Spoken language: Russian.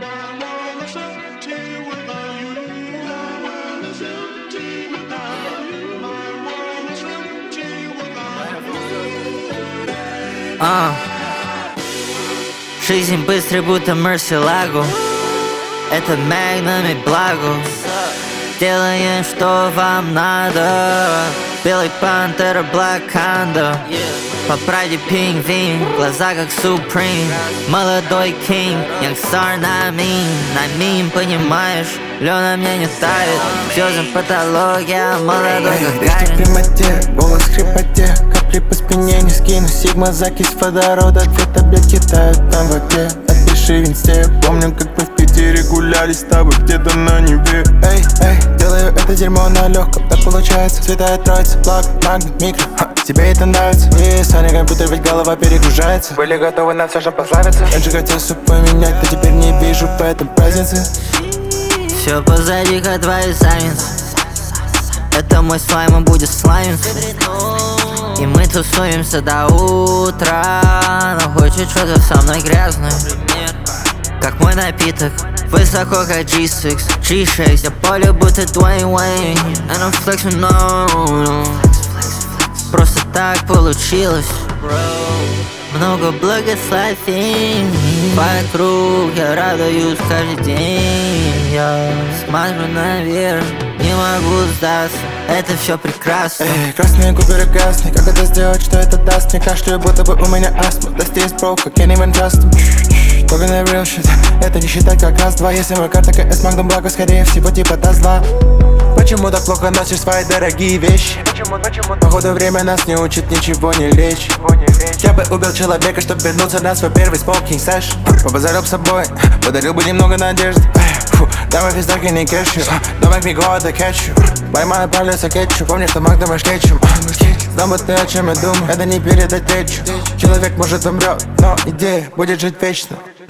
Жизнь быстрая, будто Мурсилагу. Это Магнум и Благо. Делаем, что вам надо. Белый пантера, Black Condo. По правде пингвин, глаза как Supreme. Молодой King, Youngstar на мин, понимаешь? Лёна мне не ставит, звездам патология, молодой как Гарин. В прямоте, голос в хрипоте, капли по спине не скину. Сигма, закись водорода, две таблетки тают там в воде. Отпиши в инсте, помню, как мы в Питере гуляли с тобой где-то на небе. Эй, делаю это дерьмо на легком, так получается. Святая троица, плаг, магнит, микро. Тебе это нравится? И Саня компьютер, ведь голова перегружается. Были готовы на все, чтобы прославиться. Раньше хотел все поменять, но теперь не вижу в этом разницы. Все позади, как твои саммиты. Это мой слайм, и будет слаймиться. И мы тусуемся до утра. Но хочет что-то со мной грязное, как мой напиток. Высоко, как G6, G6. Я полю, будто Дуэйн Уэйн. And I'm flexing, no. Просто так получилось. Много благословений вокруг, я радуюсь каждый день. Я смотрю наверх, не могу сдаться, это все прекрасно. Красные губы красные, как это сделать, что это даст? Не кашляю, будто бы у меня астма. Дости из broke, I can't even trust them. Только на real shit, это не считать как раз-два. Если мой карта КС Магдом Благо, скорее всего типа до зла. Почему так плохо носишь свои дорогие вещи? Походу время нас не учит ничего не лечь. Я бы убил человека, чтобы вернуться на свой первый smoking session. Побазарил с собой, подарил бы немного надежды. Давай физдаки не кэшу, don't make me go out to catch you. Поймаю палец, кетчу, помни, что Магдом аж кетчум. Знал бы ты, о чем я думаю, это не передать речью. Человек может умрет, но идея будет жить вечно.